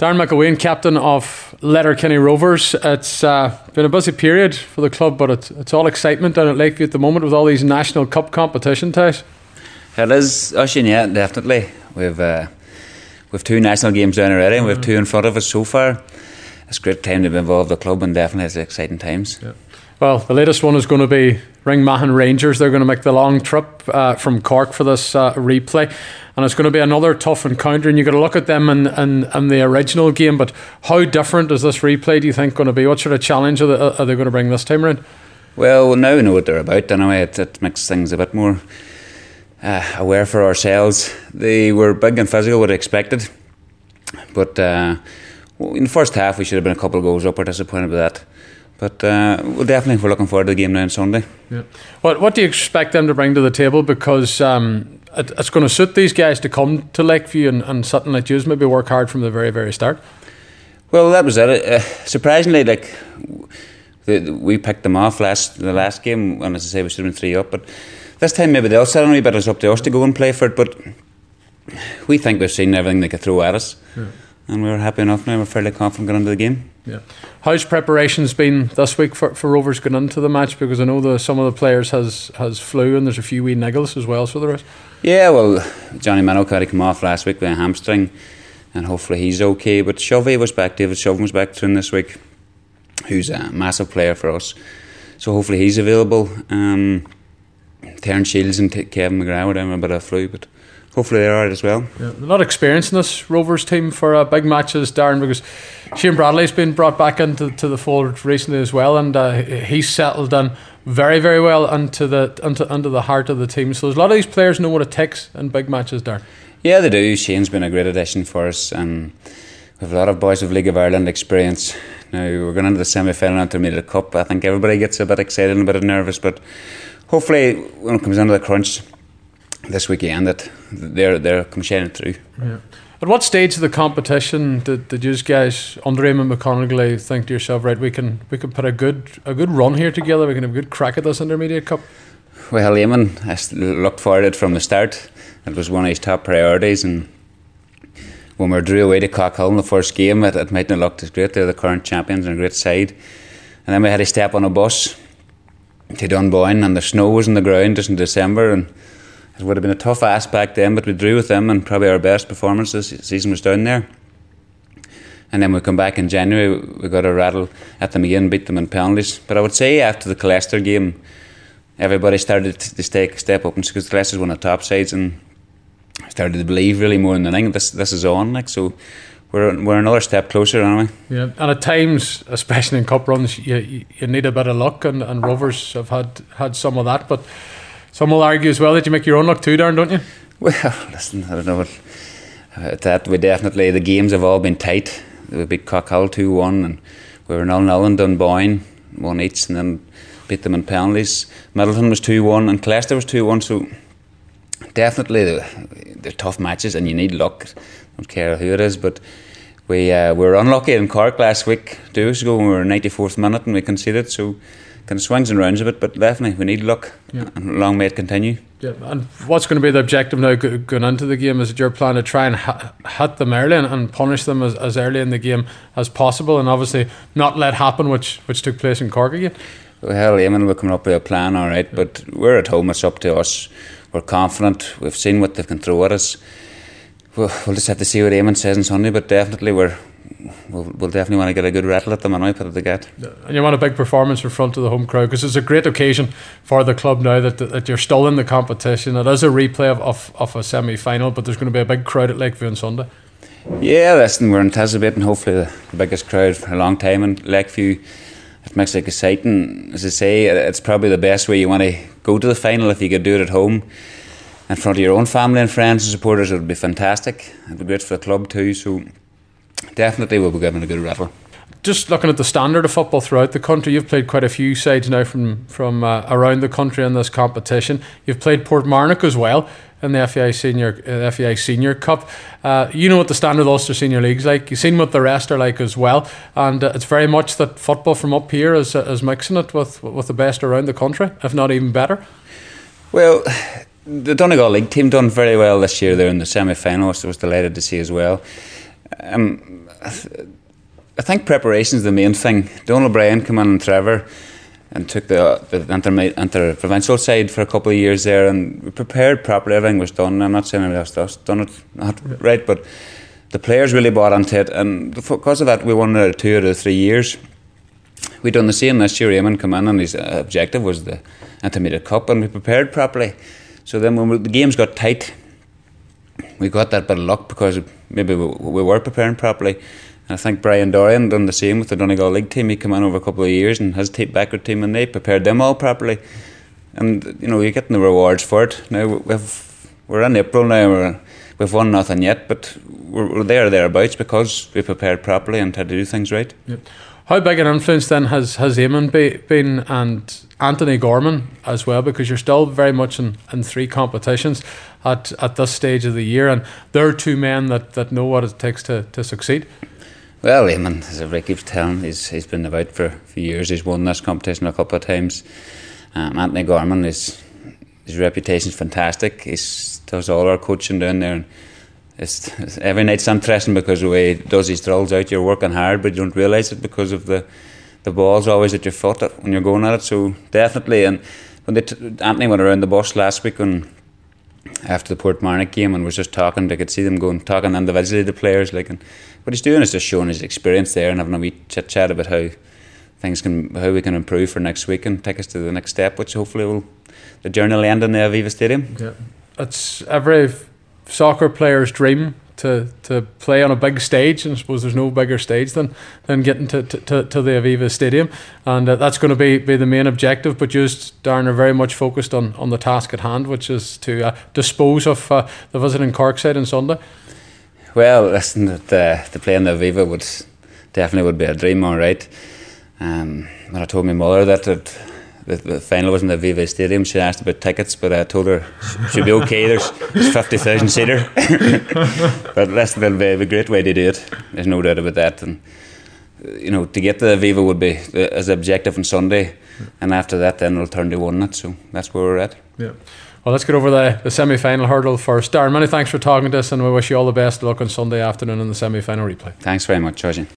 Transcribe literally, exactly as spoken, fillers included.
Darren McElwain, captain of Letterkenny Rovers. It's uh, been a busy period for the club, but it's, it's all excitement down at Lakeview at the moment with all these National Cup competition ties. It is, Oisin, yeah, definitely. We've uh, we've two national games down already, and we've two in front of us so far. It's a great time to be involved with the club, and definitely it's exciting times. Yeah. Well, the latest one is going to be Ringmahon Rangers. They're going to make the long trip uh, from Cork for this uh, replay, and it's going to be another tough encounter, and you've got to look at them in, in, in the original game. But how different is this replay, do you think, going to be? What sort of challenge are they, are they going to bring this time around? Well, now we know what they're about anyway. It, it makes things a bit more uh, aware for ourselves. They were big and physical, what I expected, but uh, in the first half we should have been a couple of goals up. We're disappointed with that. But uh, we'll definitely, we're looking forward to the game now on Sunday. Yeah. What What do you expect them to bring to the table? Because um, it, it's going to suit these guys to come to Lakeview and, and something like you maybe work hard from the very, very start. Well, that was it. Uh, surprisingly, like the, the, we picked them off last the last game, and as I say, we should have been three up. But this time maybe they'll set on a wee bit. It's up to us to go and play for it. But we think we've seen everything they could throw at us. Yeah. And we're happy enough now. We're fairly confident going into the game. Yeah. How's preparations been this week for, for Rovers going into the match? Because I know the some of the players has, has flu and there's a few wee niggles as well. So there is. Yeah, well, Johnny Minogue had to come off last week with a hamstring, and hopefully he's okay. But Shovey was back. David Shovey was back training this week, who's a massive player for us. So hopefully he's available. Um, Terence Shields and Kevin McGrath were down with a bit of flu, but hopefully they're alright as well. Yeah, a lot of experience in this Rovers team for uh, big matches, Darren, because Shane Bradley's been brought back into to the fold recently as well, and uh, he's settled in very, very well into the into, into the heart of the team. So there's a lot of these players know what it takes in big matches, Darren. Yeah, they do. Shane's been a great addition for us, and we have a lot of boys with League of Ireland experience. Now we're going into the semi-final Intermediate Cup. I think everybody gets a bit excited and a bit nervous, but hopefully when it comes into the crunch this weekend that they're they're come shining through. Yeah. At what stage of the competition did, did you guys under Eamon McConaughey think to yourself, right, we can we can put a good a good run here together, we can have a good crack at this Intermediate Cup? Well, Eamon, I looked forward to it from the start. It was one of his top priorities, and when we drew away to Cockhill in the first game, it, it mightn't have looked as great. They're the current champions and a great side. And then we had to step on a bus to Dunboyne, and the snow was on the ground just in December, and it would have been a tough ask back then, but we drew with them, and probably our best performance this season was down there. And then we come back in January, we got a rattle at them again, beat them in penalties. But I would say after the Leicester game, everybody started to stay, step up, because Leicester's one of the top sides, and started to believe really more than anything this this is on. Like so, we're we're another step closer, aren't we? Yeah, and at times, especially in cup runs, you you need a bit of luck, and, and Rovers have had had some of that, but some will argue as well that you make your own luck too, Darren, don't you? Well, listen, I don't know what, uh, that we definitely, the games have all been tight. We beat Cockhill two one, and we were nil nil in Dunboyne, one each, and then beat them in penalties. Middleton was two one, and Leicester was two one, so definitely they're, they're tough matches, and you need luck. Don't care who it is, but we uh, we were unlucky in Cork last week, two weeks ago, when we were in ninety-fourth minute and we conceded, so kind of swings and rounds a bit, but definitely we need luck. Yeah. And long may it continue. Yeah. And what's going to be the objective now going into the game? Is it your plan to try and ha- hit them early and, and punish them as, as early in the game as possible, and obviously not let happen which which took place in Cork again? Well, Eamon will come up with a plan, all right, yeah. But we're at home, it's up to us. We're confident, we've seen what they can throw at us. We'll, we'll just have to see what Eamon says on Sunday, but definitely we're We'll, we'll definitely want to get a good rattle at them, and I put it to get. And you want a big performance in front of the home crowd, because it's a great occasion for the club now that that you're still in the competition. It is a replay of, of, of a semi-final, but there's going to be a big crowd at Lakeview on Sunday. Yeah, listen, we're anticipating hopefully the, the biggest crowd for a long time in Lakeview. It makes it exciting. As I say, it's probably the best way you want to go to the final. If you could do it at home in front of your own family and friends and supporters, it would be fantastic. It would be great for the club too, so definitely we'll be giving a good rattle. Just looking at the standard of football throughout the country, you've played quite a few sides now from from uh, around the country in this competition. You've played Portmarnock as well in the F A I Senior uh, F A I Senior Cup. Uh, you know what the standard Ulster Senior League's like. You've seen what the rest are like as well, and uh, it's very much that football from up here is uh, is mixing it with with the best around the country, if not even better. Well, the Donegal League team done very well this year. They're in the semi-final, which I was delighted to see as well. Um, I think preparation is the main thing. Donald Bryan came in and Trevor and took the, the inter, inter-provincial side for a couple of years there, and we prepared properly. Everything was done. I'm not saying anybody else done it not right, but the players really bought into it, and because of that we won it two out of three years. We done the same this year. Eamon came in and his objective was the Intermediate Cup, and we prepared properly. So then when we, the games got tight, we got that bit of luck because maybe we, we were preparing properly. And I think Brian Dorian done the same with the Donegal League team. He came in over a couple of years and his team, backward team, and they prepared them all properly. And you know, you're getting the rewards for it. Now we've, we're in April now. We're, we've won nothing yet, but we're, we're there or thereabouts because we prepared properly and had to do things right. Yep. How big an influence then has has Eamon be, been, and Anthony Gorman as well, because you're still very much in, in three competitions at, at this stage of the year, and they're two men that, that know what it takes to, to succeed. Well, Eamon, as Rick keeps telling, he's he's been about for a few years. He's won this competition a couple of times. Um, Anthony Gorman, is his reputation's fantastic. He does all our coaching down there, and it's, it's every night's interesting because the way he does his drills out, you're working hard, but you don't realise it because of the the ball's always at your foot when you're going at it. So definitely, and when they t- Anthony went around the bus last week and after the Portmarnock game and was just talking, they could see them going talking individually to the players, like, and what he's doing is just showing his experience there and having a wee chit chat about how things can, how we can improve for next week and take us to the next step, which hopefully will the journey will end in the Aviva Stadium. Yeah, it's every soccer player's dream to, to play on a big stage, and I suppose there's no bigger stage than, than getting to, to, to the Aviva Stadium, and uh, that's going to be, be the main objective. But just Darren are very much focused on, on the task at hand, which is to uh, dispose of uh, the visiting Cork side on Sunday. Well, listen, the, the play in the Aviva would definitely would be a dream, all right. Um, when I told my mother that it, the, the final was in the Aviva Stadium, she asked about tickets, but I told her she'd be okay. There's, there's fifty thousand seater. But listen, it'll be a great way to do it. There's no doubt about that. And you know, to get to the Aviva would be the, as objective on Sunday, and after that, then we'll turn to one it. So that's where we're at. Yeah. Well, let's get over the, the semi-final hurdle first. Darren, many thanks for talking to us, and we wish you all the best of luck on Sunday afternoon in the semi-final replay. Thanks very much, Georgie.